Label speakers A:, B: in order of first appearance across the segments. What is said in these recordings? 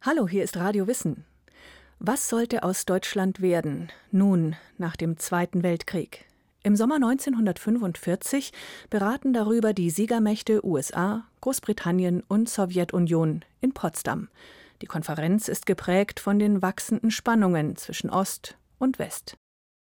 A: Hallo, hier ist Radio Wissen. Was sollte aus Deutschland werden, nun nach dem Zweiten Weltkrieg? Im Sommer 1945 beraten darüber die Siegermächte USA, Großbritannien und Sowjetunion in Potsdam. Die Konferenz ist geprägt von den wachsenden Spannungen zwischen Ost und West.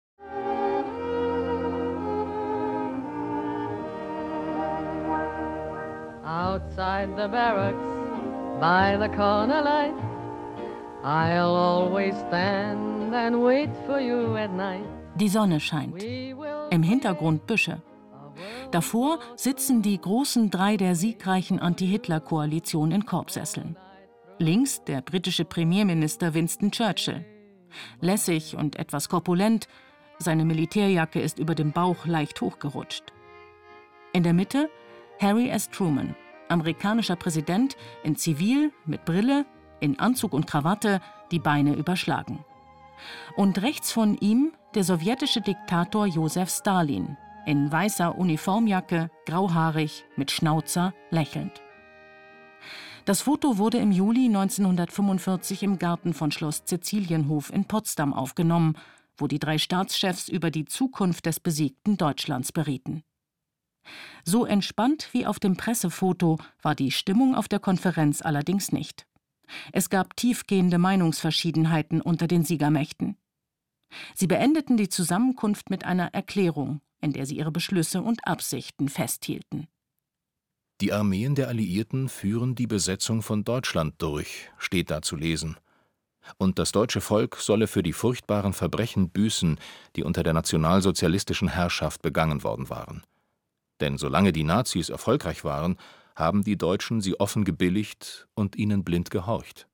B: Outside the barracks, by the corner light, I'll always stand and wait for you at night.
C: Die Sonne scheint. Im Hintergrund Büsche. Davor sitzen die großen drei der siegreichen Anti-Hitler-Koalition in Korbsesseln. Links der britische Premierminister Winston Churchill. Lässig und etwas korpulent, seine Militärjacke ist über dem Bauch leicht hochgerutscht. In der Mitte Harry S. Truman, amerikanischer Präsident, in Zivil, mit Brille, in Anzug und Krawatte, die Beine überschlagen. Und rechts von ihm der sowjetische Diktator Josef Stalin, in weißer Uniformjacke, grauhaarig, mit Schnauzer, lächelnd. Das Foto wurde im Juli 1945 im Garten von Schloss Cäcilienhof in Potsdam aufgenommen, wo die drei Staatschefs über die Zukunft des besiegten Deutschlands berieten. So entspannt wie auf dem Pressefoto war die Stimmung auf der Konferenz allerdings nicht. Es gab tiefgehende Meinungsverschiedenheiten unter den Siegermächten. Sie beendeten die Zusammenkunft mit einer Erklärung, in der sie ihre Beschlüsse und Absichten festhielten.
D: Die Armeen der Alliierten führen die Besetzung von Deutschland durch, steht da zu lesen. Und das deutsche Volk solle für die furchtbaren Verbrechen büßen, die unter der nationalsozialistischen Herrschaft begangen worden waren. Denn solange die Nazis erfolgreich waren, haben die Deutschen sie offen gebilligt und ihnen blind gehorcht.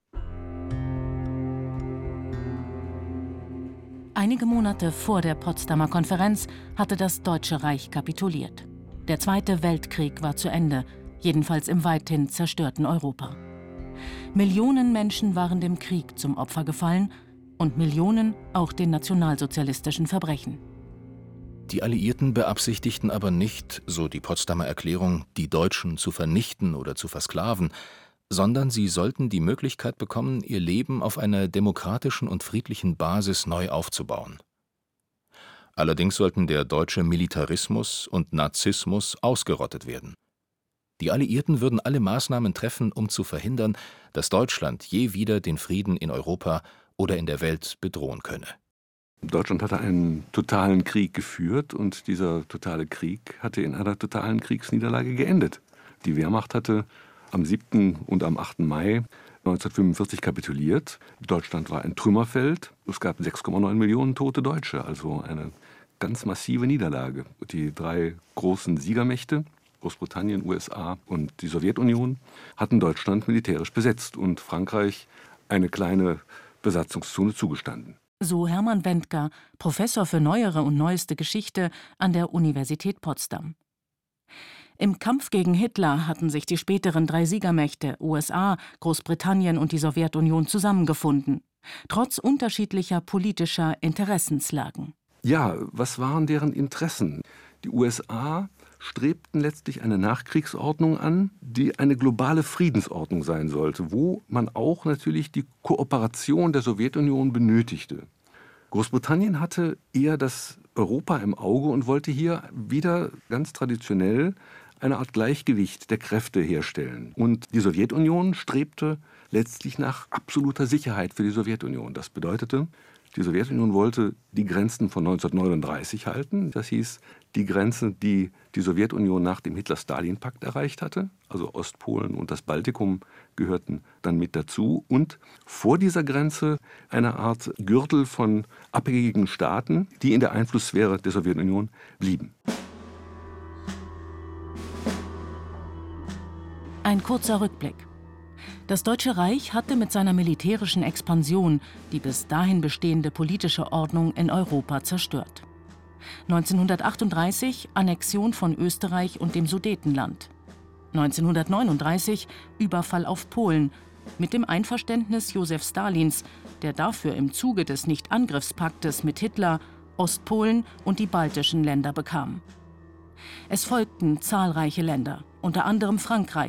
C: Einige Monate vor der Potsdamer Konferenz hatte das Deutsche Reich kapituliert. Der Zweite Weltkrieg war zu Ende, jedenfalls im weithin zerstörten Europa. Millionen Menschen waren dem Krieg zum Opfer gefallen und Millionen auch den nationalsozialistischen Verbrechen.
D: Die Alliierten beabsichtigten aber nicht, so die Potsdamer Erklärung, die Deutschen zu vernichten oder zu versklaven, sondern sie sollten die Möglichkeit bekommen, ihr Leben auf einer demokratischen und friedlichen Basis neu aufzubauen. Allerdings sollten der deutsche Militarismus und Nazismus ausgerottet werden. Die Alliierten würden alle Maßnahmen treffen, um zu verhindern, dass Deutschland je wieder den Frieden in Europa oder in der Welt bedrohen könne.
E: Deutschland hatte einen totalen Krieg geführt und dieser totale Krieg hatte in einer totalen Kriegsniederlage geendet. Die Wehrmacht hatte am 7. und am 8. Mai 1945 kapituliert. Deutschland war ein Trümmerfeld. Es gab 6,9 Millionen tote Deutsche, also eine ganz massive Niederlage. Die drei großen Siegermächte, Großbritannien, USA und die Sowjetunion, hatten Deutschland militärisch besetzt und Frankreich eine kleine Besatzungszone zugestanden.
C: So Hermann Wendker, Professor für neuere und neueste Geschichte an der Universität Potsdam. Im Kampf gegen Hitler hatten sich die späteren drei Siegermächte USA, Großbritannien und die Sowjetunion zusammengefunden, trotz unterschiedlicher politischer Interessenslagen.
E: Ja, was waren deren Interessen? Die USA strebten letztlich eine Nachkriegsordnung an, die eine globale Friedensordnung sein sollte, wo man auch natürlich die Kooperation der Sowjetunion benötigte. Großbritannien hatte eher das Europa im Auge und wollte hier wieder ganz traditionell eine Art Gleichgewicht der Kräfte herstellen. Und die Sowjetunion strebte letztlich nach absoluter Sicherheit für die Sowjetunion. Das bedeutete, die Sowjetunion wollte die Grenzen von 1939 halten. Das hieß, die Grenze, die die Sowjetunion nach dem Hitler-Stalin-Pakt erreicht hatte, also Ostpolen und das Baltikum gehörten dann mit dazu. Und vor dieser Grenze eine Art Gürtel von abhängigen Staaten, die in der Einflusssphäre der Sowjetunion blieben.
C: Ein kurzer Rückblick. Das Deutsche Reich hatte mit seiner militärischen Expansion die bis dahin bestehende politische Ordnung in Europa zerstört. 1938 Annexion von Österreich und dem Sudetenland. 1939 Überfall auf Polen mit dem Einverständnis Josef Stalins, der dafür im Zuge des Nichtangriffspaktes mit Hitler Ostpolen und die baltischen Länder bekam. Es folgten zahlreiche Länder, unter anderem Frankreich,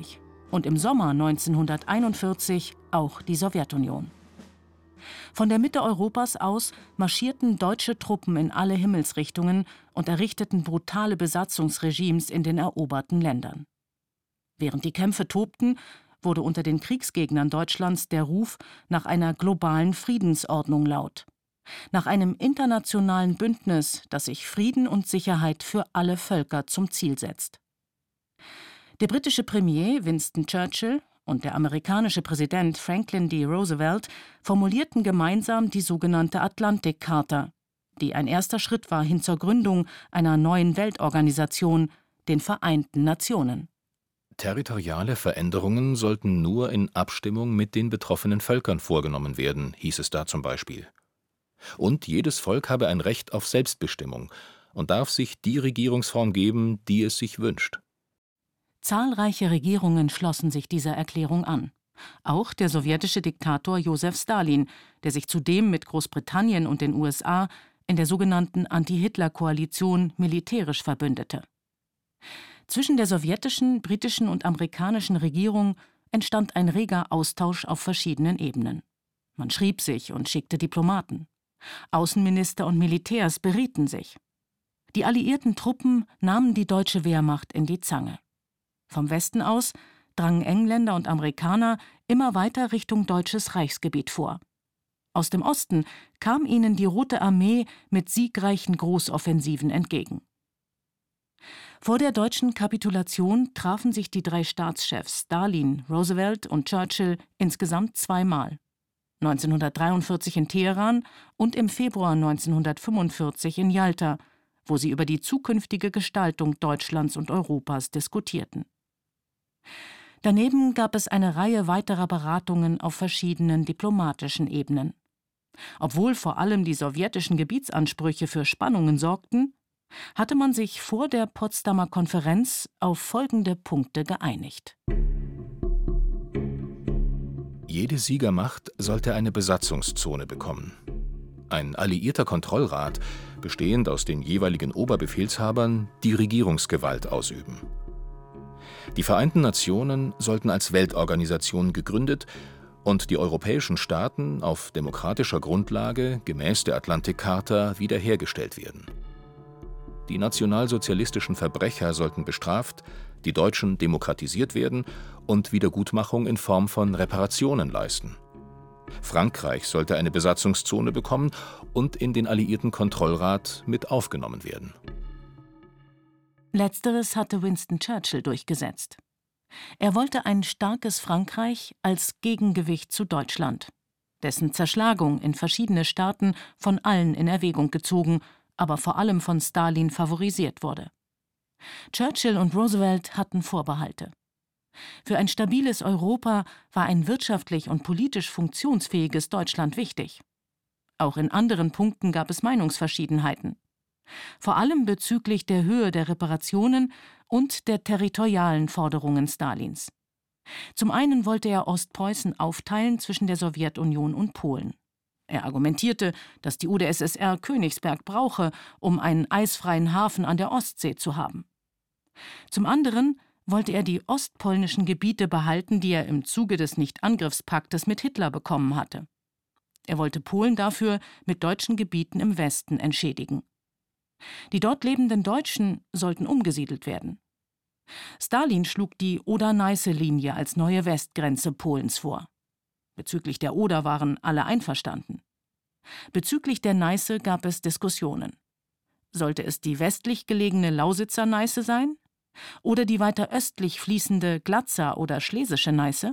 C: und im Sommer 1941 auch die Sowjetunion. Von der Mitte Europas aus marschierten deutsche Truppen in alle Himmelsrichtungen und errichteten brutale Besatzungsregimes in den eroberten Ländern. Während die Kämpfe tobten, wurde unter den Kriegsgegnern Deutschlands der Ruf nach einer globalen Friedensordnung laut. Nach einem internationalen Bündnis, das sich Frieden und Sicherheit für alle Völker zum Ziel setzt. Der britische Premier Winston Churchill und der amerikanische Präsident Franklin D. Roosevelt formulierten gemeinsam die sogenannte Atlantik-Charta, die ein erster Schritt war hin zur Gründung einer neuen Weltorganisation, den Vereinten Nationen.
D: Territoriale Veränderungen sollten nur in Abstimmung mit den betroffenen Völkern vorgenommen werden, hieß es da zum Beispiel. Und jedes Volk habe ein Recht auf Selbstbestimmung und darf sich die Regierungsform geben, die es sich wünscht.
C: Zahlreiche Regierungen schlossen sich dieser Erklärung an. Auch der sowjetische Diktator Josef Stalin, der sich zudem mit Großbritannien und den USA in der sogenannten Anti-Hitler-Koalition militärisch verbündete. Zwischen der sowjetischen, britischen und amerikanischen Regierung entstand ein reger Austausch auf verschiedenen Ebenen. Man schrieb sich und schickte Diplomaten. Außenminister und Militärs berieten sich. Die alliierten Truppen nahmen die deutsche Wehrmacht in die Zange. Vom Westen aus drangen Engländer und Amerikaner immer weiter Richtung deutsches Reichsgebiet vor. Aus dem Osten kam ihnen die Rote Armee mit siegreichen Großoffensiven entgegen. Vor der deutschen Kapitulation trafen sich die drei Staatschefs Stalin, Roosevelt und Churchill insgesamt zweimal. 1943 in Teheran und im Februar 1945 in Jalta, wo sie über die zukünftige Gestaltung Deutschlands und Europas diskutierten. Daneben gab es eine Reihe weiterer Beratungen auf verschiedenen diplomatischen Ebenen. Obwohl vor allem die sowjetischen Gebietsansprüche für Spannungen sorgten, hatte man sich vor der Potsdamer Konferenz auf folgende Punkte geeinigt.
D: Jede Siegermacht sollte eine Besatzungszone bekommen. Ein alliierter Kontrollrat, bestehend aus den jeweiligen Oberbefehlshabern, die Regierungsgewalt ausüben. Die Vereinten Nationen sollten als Weltorganisation gegründet und die europäischen Staaten auf demokratischer Grundlage gemäß der Atlantik-Charta wiederhergestellt werden. Die nationalsozialistischen Verbrecher sollten bestraft, die Deutschen demokratisiert werden und Wiedergutmachung in Form von Reparationen leisten. Frankreich sollte eine Besatzungszone bekommen und in den alliierten Kontrollrat mit aufgenommen werden.
C: Letzteres hatte Winston Churchill durchgesetzt. Er wollte ein starkes Frankreich als Gegengewicht zu Deutschland, dessen Zerschlagung in verschiedene Staaten von allen in Erwägung gezogen, aber vor allem von Stalin favorisiert wurde. Churchill und Roosevelt hatten Vorbehalte. Für ein stabiles Europa war ein wirtschaftlich und politisch funktionsfähiges Deutschland wichtig. Auch in anderen Punkten gab es Meinungsverschiedenheiten. Vor allem bezüglich der Höhe der Reparationen und der territorialen Forderungen Stalins. Zum einen wollte er Ostpreußen aufteilen zwischen der Sowjetunion und Polen. Er argumentierte, dass die UdSSR Königsberg brauche, um einen eisfreien Hafen an der Ostsee zu haben. Zum anderen wollte er die ostpolnischen Gebiete behalten, die er im Zuge des Nichtangriffspaktes mit Hitler bekommen hatte. Er wollte Polen dafür mit deutschen Gebieten im Westen entschädigen. Die dort lebenden Deutschen sollten umgesiedelt werden. Stalin schlug die Oder-Neiße-Linie als neue Westgrenze Polens vor. Bezüglich der Oder waren alle einverstanden. Bezüglich der Neiße gab es Diskussionen. Sollte es die westlich gelegene Lausitzer Neiße sein? Oder die weiter östlich fließende Glatzer oder Schlesische Neiße?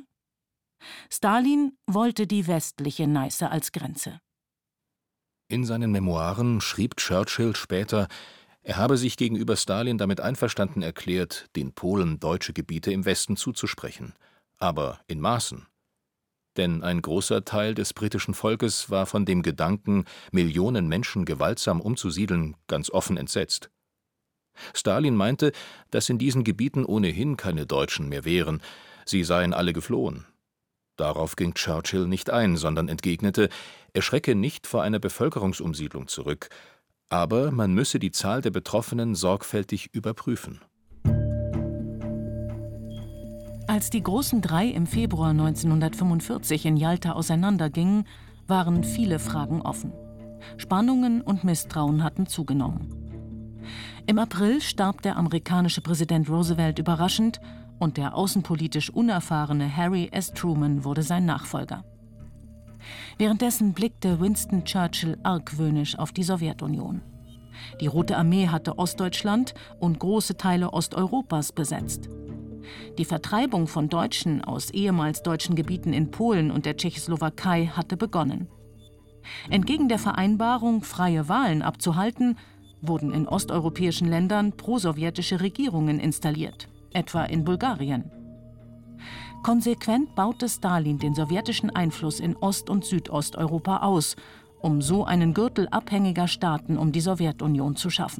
C: Stalin wollte die westliche Neiße als Grenze.
D: In seinen Memoiren schrieb Churchill später, er habe sich gegenüber Stalin damit einverstanden erklärt, den Polen deutsche Gebiete im Westen zuzusprechen, aber in Maßen. Denn ein großer Teil des britischen Volkes war von dem Gedanken, Millionen Menschen gewaltsam umzusiedeln, ganz offen entsetzt. Stalin meinte, dass in diesen Gebieten ohnehin keine Deutschen mehr wären, sie seien alle geflohen. Darauf ging Churchill nicht ein, sondern entgegnete, er schrecke nicht vor einer Bevölkerungsumsiedlung zurück, aber man müsse die Zahl der Betroffenen sorgfältig überprüfen.
C: Als die großen drei im Februar 1945 in Jalta auseinandergingen, waren viele Fragen offen. Spannungen und Misstrauen hatten zugenommen. Im April starb der amerikanische Präsident Roosevelt überraschend und der außenpolitisch unerfahrene Harry S. Truman wurde sein Nachfolger. Währenddessen blickte Winston Churchill argwöhnisch auf die Sowjetunion. Die Rote Armee hatte Ostdeutschland und große Teile Osteuropas besetzt. Die Vertreibung von Deutschen aus ehemals deutschen Gebieten in Polen und der Tschechoslowakei hatte begonnen. Entgegen der Vereinbarung, freie Wahlen abzuhalten, wurden in osteuropäischen Ländern prosowjetische Regierungen installiert, etwa in Bulgarien. Konsequent baute Stalin den sowjetischen Einfluss in Ost- und Südosteuropa aus, um so einen Gürtel abhängiger Staaten um die Sowjetunion zu schaffen.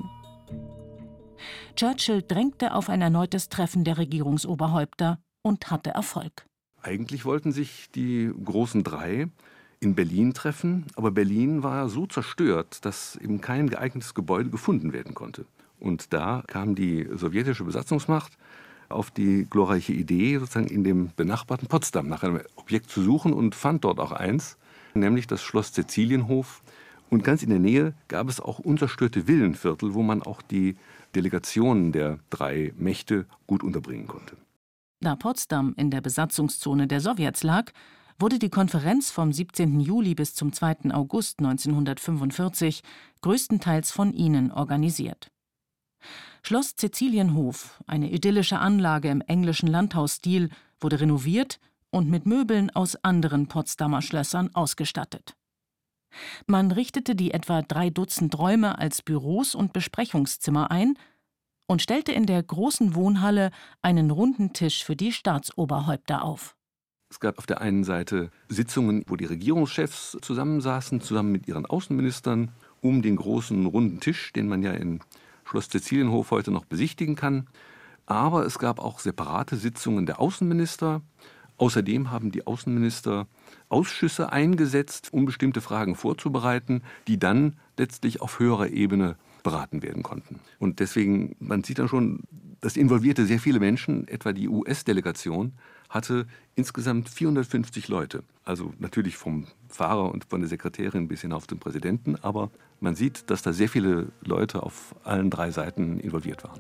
C: Churchill drängte auf ein erneutes Treffen der Regierungsoberhäupter und hatte Erfolg.
E: Eigentlich wollten sich die großen drei in Berlin treffen, aber Berlin war so zerstört, dass eben kein geeignetes Gebäude gefunden werden konnte. Und da kam die sowjetische Besatzungsmacht auf die glorreiche Idee, sozusagen in dem benachbarten Potsdam nach einem Objekt zu suchen und fand dort auch eins, nämlich das Schloss Cäcilienhof. Und ganz in der Nähe gab es auch unzerstörte Villenviertel, wo man auch die Delegationen der drei Mächte gut unterbringen konnte.
C: Da Potsdam in der Besatzungszone der Sowjets lag, wurde die Konferenz vom 17. Juli bis zum 2. August 1945 größtenteils von ihnen organisiert. Schloss Cäcilienhof, eine idyllische Anlage im englischen Landhausstil, wurde renoviert und mit Möbeln aus anderen Potsdamer Schlössern ausgestattet. Man richtete die etwa 3 Dutzend Räume als Büros und Besprechungszimmer ein und stellte in der großen Wohnhalle einen runden Tisch für die Staatsoberhäupter auf.
E: Es gab auf der einen Seite Sitzungen, wo die Regierungschefs zusammensaßen, zusammen mit ihren Außenministern, um den großen runden Tisch, den man ja in Schloss Cäcilienhof heute noch besichtigen kann. Aber es gab auch separate Sitzungen der Außenminister. Außerdem haben die Außenminister Ausschüsse eingesetzt, um bestimmte Fragen vorzubereiten, die dann letztlich auf höherer Ebene beraten werden konnten. Und deswegen, man sieht dann schon, das involvierte sehr viele Menschen, etwa die US-Delegation hatte insgesamt 450 Leute. Also natürlich vom Fahrer und von der Sekretärin bis hinauf zum Präsidenten, aber man sieht, dass da sehr viele Leute auf allen 3 Seiten involviert waren.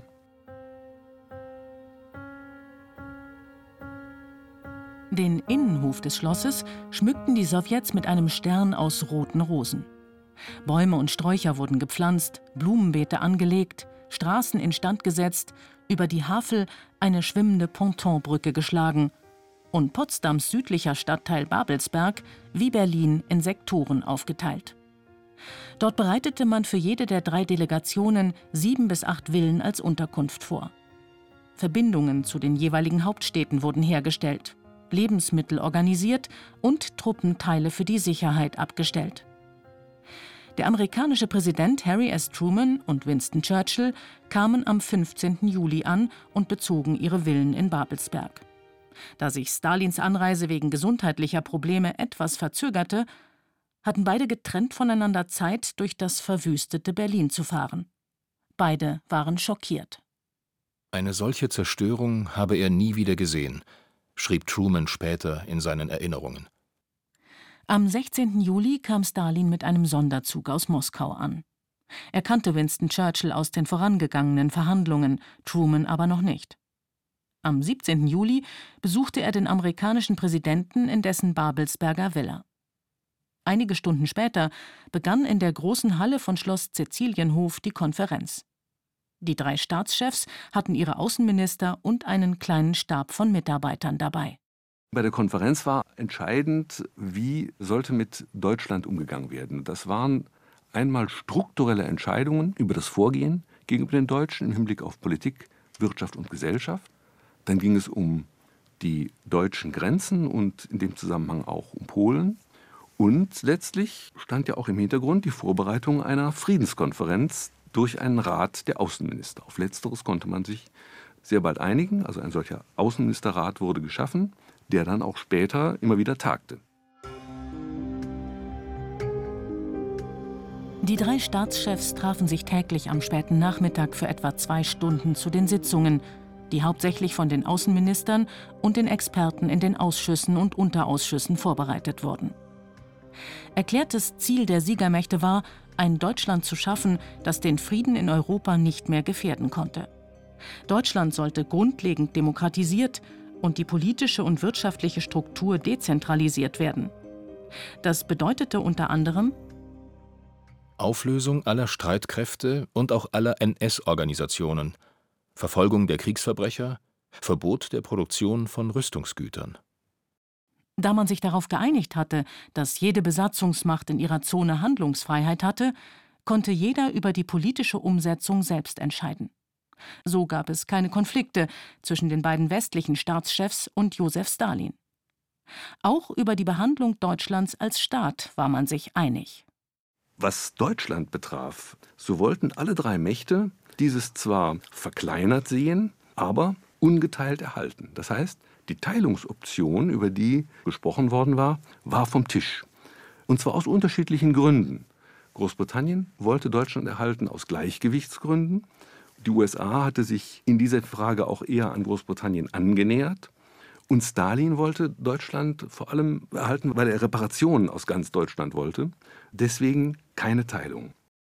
C: Den Innenhof des Schlosses schmückten die Sowjets mit einem Stern aus roten Rosen. Bäume und Sträucher wurden gepflanzt, Blumenbeete angelegt, Straßen instand gesetzt, über die Havel eine schwimmende Pontonbrücke geschlagen und Potsdams südlicher Stadtteil Babelsberg wie Berlin in Sektoren aufgeteilt. Dort bereitete man für jede der 3 Delegationen 7 bis 8 Villen als Unterkunft vor. Verbindungen zu den jeweiligen Hauptstädten wurden hergestellt, Lebensmittel organisiert und Truppenteile für die Sicherheit abgestellt. Der amerikanische Präsident Harry S. Truman und Winston Churchill kamen am 15. Juli an und bezogen ihre Villen in Babelsberg. Da sich Stalins Anreise wegen gesundheitlicher Probleme etwas verzögerte, hatten beide getrennt voneinander Zeit, durch das verwüstete Berlin zu fahren. Beide waren schockiert.
D: Eine solche Zerstörung habe er nie wieder gesehen, schrieb Truman später in seinen Erinnerungen.
C: Am 16. Juli kam Stalin mit einem Sonderzug aus Moskau an. Er kannte Winston Churchill aus den vorangegangenen Verhandlungen, Truman aber noch nicht. Am 17. Juli besuchte er den amerikanischen Präsidenten in dessen Babelsberger Villa. Einige Stunden später begann in der großen Halle von Schloss Cäcilienhof die Konferenz. Die 3 Staatschefs hatten ihre Außenminister und einen kleinen Stab von Mitarbeitern dabei.
E: Bei der Konferenz war entscheidend, wie sollte mit Deutschland umgegangen werden. Das waren einmal strukturelle Entscheidungen über das Vorgehen gegenüber den Deutschen im Hinblick auf Politik, Wirtschaft und Gesellschaft. Dann ging es um die deutschen Grenzen und in dem Zusammenhang auch um Polen. Und letztlich stand ja auch im Hintergrund die Vorbereitung einer Friedenskonferenz durch einen Rat der Außenminister. Auf Letzteres konnte man sich sehr bald einigen. Also ein solcher Außenministerrat wurde geschaffen, der dann auch später immer wieder tagte.
C: Die 3 Staatschefs trafen sich täglich am späten Nachmittag für etwa 2 Stunden zu den Sitzungen, die hauptsächlich von den Außenministern und den Experten in den Ausschüssen und Unterausschüssen vorbereitet wurden. Erklärtes Ziel der Siegermächte war, ein Deutschland zu schaffen, das den Frieden in Europa nicht mehr gefährden konnte. Deutschland sollte grundlegend demokratisiert und die politische und wirtschaftliche Struktur dezentralisiert werden. Das bedeutete unter anderem
D: Auflösung aller Streitkräfte und auch aller NS-Organisationen, Verfolgung der Kriegsverbrecher, Verbot der Produktion von Rüstungsgütern.
C: Da man sich darauf geeinigt hatte, dass jede Besatzungsmacht in ihrer Zone Handlungsfreiheit hatte, konnte jeder über die politische Umsetzung selbst entscheiden. So gab es keine Konflikte zwischen den beiden westlichen Staatschefs und Josef Stalin. Auch über die Behandlung Deutschlands als Staat war man sich einig.
E: Was Deutschland betraf, so wollten alle drei Mächte dieses zwar verkleinert sehen, aber ungeteilt erhalten. Das heißt, die Teilungsoption, über die gesprochen worden war, war vom Tisch. Und zwar aus unterschiedlichen Gründen. Großbritannien wollte Deutschland erhalten aus Gleichgewichtsgründen. Die USA hatte sich in dieser Frage auch eher an Großbritannien angenähert. Und Stalin wollte Deutschland vor allem erhalten, weil er Reparationen aus ganz Deutschland wollte. Deswegen keine Teilung.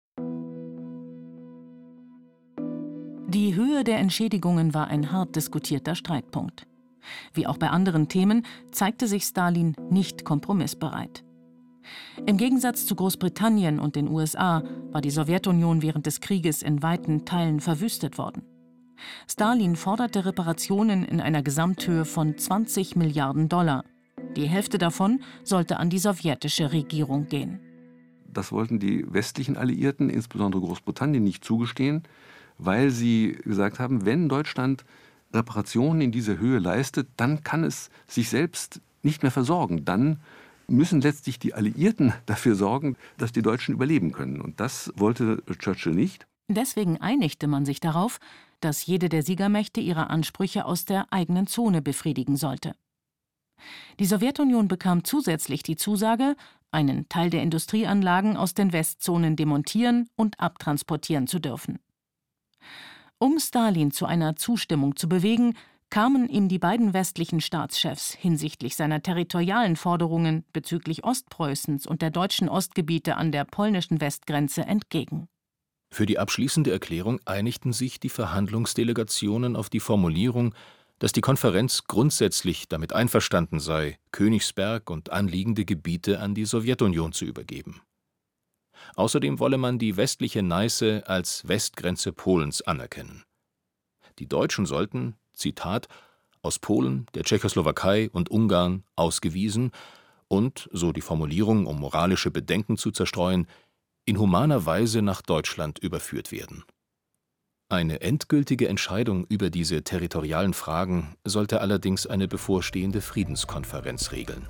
C: Die Höhe der Entschädigungen war ein hart diskutierter Streitpunkt. Wie auch bei anderen Themen zeigte sich Stalin nicht kompromissbereit. Im Gegensatz zu Großbritannien und den USA war die Sowjetunion während des Krieges in weiten Teilen verwüstet worden. Stalin forderte Reparationen in einer Gesamthöhe von 20 Milliarden $. Die Hälfte davon sollte an die sowjetische Regierung gehen.
E: Das wollten die westlichen Alliierten, insbesondere Großbritannien, nicht zugestehen, weil sie gesagt haben, wenn Deutschland Reparationen in dieser Höhe leistet, dann kann es sich selbst nicht mehr versorgen. Dann müssen letztlich die Alliierten dafür sorgen, dass die Deutschen überleben können. Und das wollte Churchill nicht.
C: Deswegen einigte man sich darauf, dass jede der Siegermächte ihre Ansprüche aus der eigenen Zone befriedigen sollte. Die Sowjetunion bekam zusätzlich die Zusage, einen Teil der Industrieanlagen aus den Westzonen demontieren und abtransportieren zu dürfen. Um Stalin zu einer Zustimmung zu bewegen, kamen ihm die beiden westlichen Staatschefs hinsichtlich seiner territorialen Forderungen bezüglich Ostpreußens und der deutschen Ostgebiete an der polnischen Westgrenze entgegen.
D: Für die abschließende Erklärung einigten sich die Verhandlungsdelegationen auf die Formulierung, dass die Konferenz grundsätzlich damit einverstanden sei, Königsberg und anliegende Gebiete an die Sowjetunion zu übergeben. Außerdem wolle man die westliche Neiße als Westgrenze Polens anerkennen. Die Deutschen sollten, Zitat, aus Polen, der Tschechoslowakei und Ungarn ausgewiesen und, so die Formulierung, um moralische Bedenken zu zerstreuen, in humaner Weise nach Deutschland überführt werden. Eine endgültige Entscheidung über diese territorialen Fragen sollte allerdings eine bevorstehende Friedenskonferenz regeln.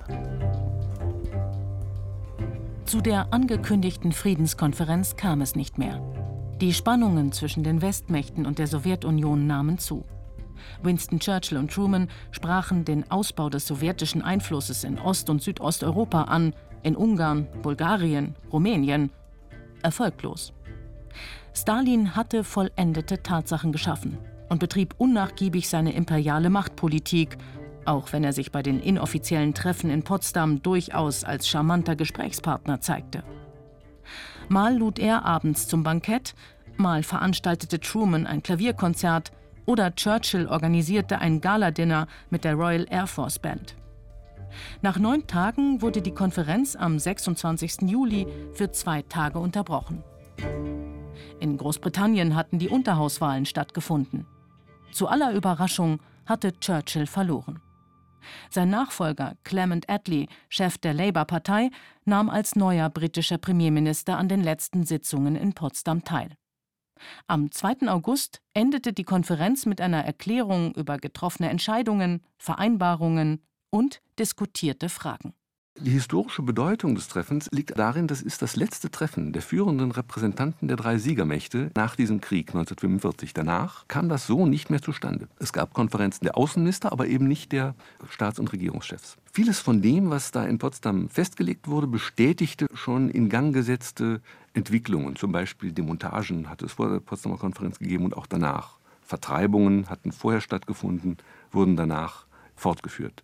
C: Zu der angekündigten Friedenskonferenz kam es nicht mehr. Die Spannungen zwischen den Westmächten und der Sowjetunion nahmen zu. Winston Churchill und Truman sprachen den Ausbau des sowjetischen Einflusses in Ost- und Südosteuropa an, in Ungarn, Bulgarien, Rumänien. Erfolglos. Stalin hatte vollendete Tatsachen geschaffen und betrieb unnachgiebig seine imperiale Machtpolitik, auch wenn er sich bei den inoffiziellen Treffen in Potsdam durchaus als charmanter Gesprächspartner zeigte. Mal lud er abends zum Bankett, mal veranstaltete Truman ein Klavierkonzert oder Churchill organisierte ein Galadinner mit der Royal Air Force Band. Nach 9 Tagen wurde die Konferenz am 26. Juli für 2 Tage unterbrochen. In Großbritannien hatten die Unterhauswahlen stattgefunden. Zu aller Überraschung hatte Churchill verloren. Sein Nachfolger Clement Attlee, Chef der Labour-Partei, nahm als neuer britischer Premierminister an den letzten Sitzungen in Potsdam teil. Am 2. August endete die Konferenz mit einer Erklärung über getroffene Entscheidungen, Vereinbarungen und diskutierte Fragen.
E: Die historische Bedeutung des Treffens liegt darin, das ist das letzte Treffen der führenden Repräsentanten der 3 Siegermächte nach diesem Krieg 1945. Danach kam das so nicht mehr zustande. Es gab Konferenzen der Außenminister, aber eben nicht der Staats- und Regierungschefs. Vieles von dem, was da in Potsdam festgelegt wurde, bestätigte schon in Gang gesetzte Entwicklungen. Zum Beispiel Demontagen hat es vor der Potsdamer Konferenz gegeben und auch danach. Vertreibungen hatten vorher stattgefunden, wurden danach fortgeführt.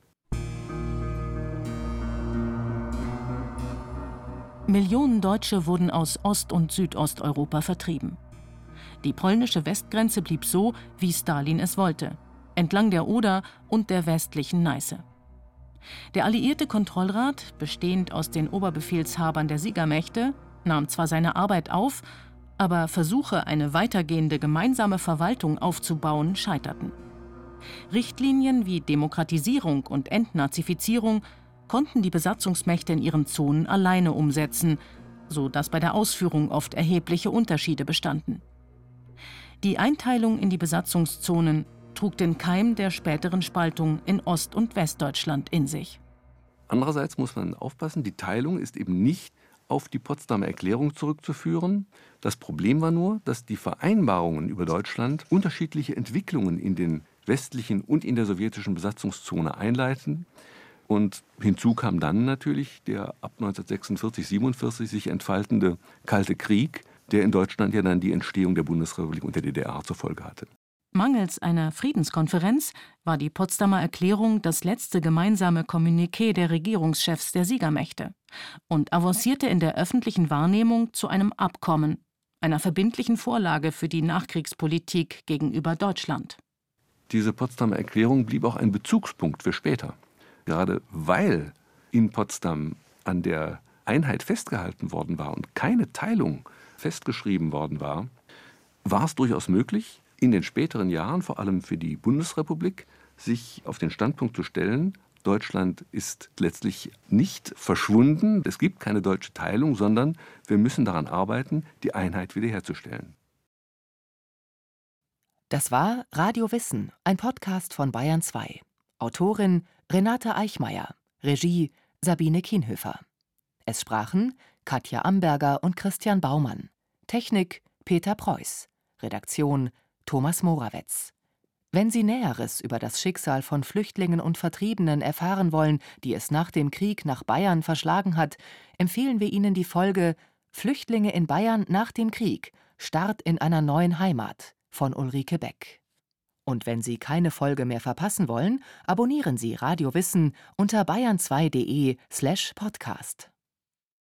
C: Millionen Deutsche wurden aus Ost- und Südosteuropa vertrieben. Die polnische Westgrenze blieb so, wie Stalin es wollte, entlang der Oder und der westlichen Neiße. Der alliierte Kontrollrat, bestehend aus den Oberbefehlshabern der Siegermächte, nahm zwar seine Arbeit auf, aber Versuche, eine weitergehende gemeinsame Verwaltung aufzubauen, scheiterten. Richtlinien wie Demokratisierung und Entnazifizierung konnten die Besatzungsmächte in ihren Zonen alleine umsetzen, so dass bei der Ausführung oft erhebliche Unterschiede bestanden. Die Einteilung in die Besatzungszonen trug den Keim der späteren Spaltung in Ost- und Westdeutschland in sich.
E: Andererseits muss man aufpassen, die Teilung ist eben nicht auf die Potsdamer Erklärung zurückzuführen. Das Problem war nur, dass die Vereinbarungen über Deutschland unterschiedliche Entwicklungen in den westlichen und in der sowjetischen Besatzungszone einleiten. Und hinzu kam dann natürlich der ab 1946, 1947 sich entfaltende Kalte Krieg, der in Deutschland ja dann die Entstehung der Bundesrepublik und der DDR zur Folge hatte.
C: Mangels einer Friedenskonferenz war die Potsdamer Erklärung das letzte gemeinsame Kommuniqué der Regierungschefs der Siegermächte und avancierte in der öffentlichen Wahrnehmung zu einem Abkommen, einer verbindlichen Vorlage für die Nachkriegspolitik gegenüber Deutschland.
E: Diese Potsdamer Erklärung blieb auch ein Bezugspunkt für später. Gerade weil in Potsdam an der Einheit festgehalten worden war und keine Teilung festgeschrieben worden war, war es durchaus möglich, in den späteren Jahren, vor allem für die Bundesrepublik, sich auf den Standpunkt zu stellen, Deutschland ist letztlich nicht verschwunden, es gibt keine deutsche Teilung, sondern wir müssen daran arbeiten, die Einheit wiederherzustellen.
F: Das war Radio Wissen, ein Podcast von Bayern 2. Autorin Renate Eichmeyer, Regie Sabine Kienhöfer. Es sprachen Katja Amberger und Christian Baumann. Technik Peter Preuß. Redaktion Thomas Morawetz. Wenn Sie Näheres über das Schicksal von Flüchtlingen und Vertriebenen erfahren wollen, die es nach dem Krieg nach Bayern verschlagen hat, empfehlen wir Ihnen die Folge Flüchtlinge in Bayern nach dem Krieg – Start in einer neuen Heimat von Ulrike Beck. Und wenn Sie keine Folge mehr verpassen wollen, abonnieren Sie Radio Wissen unter bayern2.de/podcast.